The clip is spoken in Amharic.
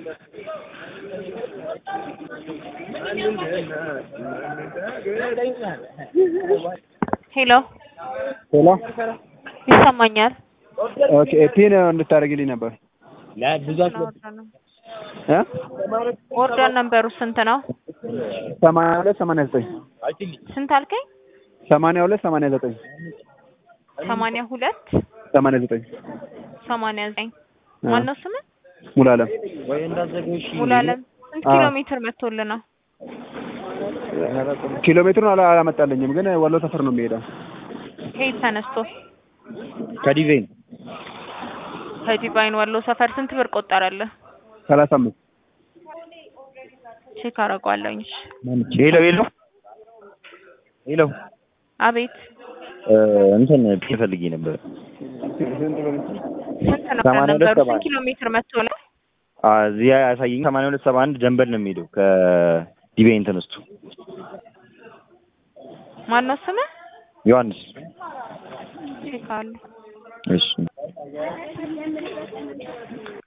ሄሎ ሄሎ ይሰማኛል? ኦኬ ፒን እንድታደርግልኝ ነበር። ኦርደር ነምበሩ ስንት ነው? 82 89 ስንት አልከኝ? 82 89 82 89 89 ማነው ስም? ሙሉዓለም ሙሉዓለም ስንት ኪሎ ሜትር መጥቶልህ ነው? ኪሎ ሜትሩን አላመጣልኝም፣ ግን ወሎ ሰፈር ነው የሚሄደው። ከየት ተነስቶ? ከዲቬን ከዲቫይን ወሎ ሰፈር ስንት ብር ቆጠረልህ? 35 ቼክ አደርገዋለሁኝ። ሄሎ ሄሎ ሄሎ አቤት እንትን ፈልጌ ነበር። ስንት ነበር? ስንት ኪሎ ሜትር መጥቶልህ? እዚህ ያሳየኝ 82 71 ጀንበል ነው የሚሄደው ከዲቬን ተነስቶ። ማነው ስምህ? ዮሐንስ። ቼክ አለ። እሺ